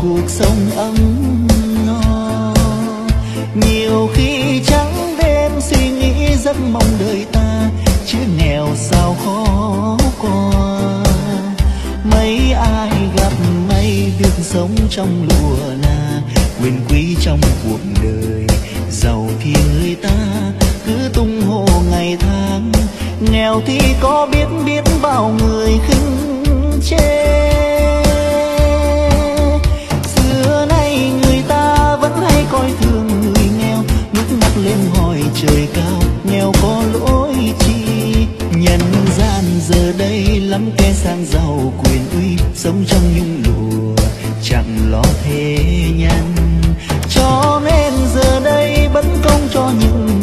cuộc sống ấm no. Nhiều khi trắng đêm suy nghĩ giấc mong đời ta, chứ nghèo sao khó qua. Mấy ai gặp may được sống trong lụa là quyền quý trong cuộc đời. Giàu thì người ta cứ tung hô ngày tháng, nghèo thì có biết bao người khinh chê. Xưa nay người ta vẫn hay coi thường người nghèo, nước mắt lên hỏi trời cao, nghèo có lỗi chi. Nhân gian giờ đây lắm kẻ sang giàu quyền uy, sống trong nhung lụa chẳng lo thế